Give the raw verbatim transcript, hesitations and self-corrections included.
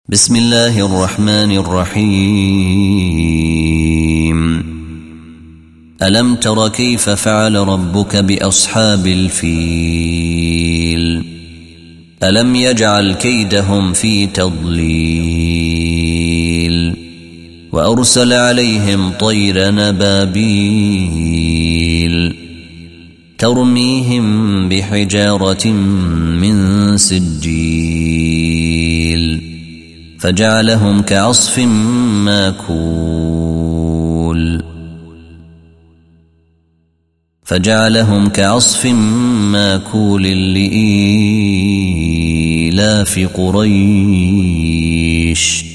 بسم الله الرحمن الرحيم ألم تر كيف فعل ربك بأصحاب الفيل ألم يجعل كيدهم في تضليل وأرسل عليهم طير نبابيل ترميهم بحجارة من سجيل فجعلهم كعصف ماكول فجعلهم كعصف ماكول لإيلاف قريش